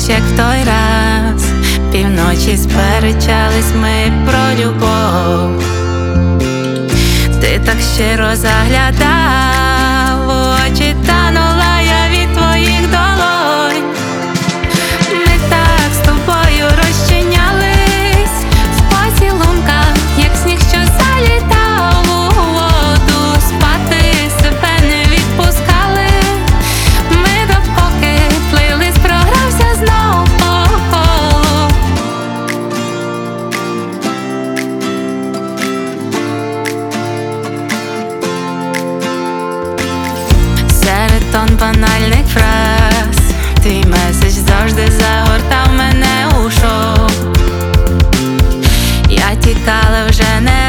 як в той раз. Півночі сперечались ми про любов. Ти так щиро заглядав у очі, танула я від твоїх долонь. Ми так з тобою розчинялись в поцілунках, як сніг, що залітав у воду. Спати себе не відпускали ми, допоки плили, програвся знов по колу. Серед тон банальних фраз твій меседж завжди загортав мене у шов. Я тікала вже не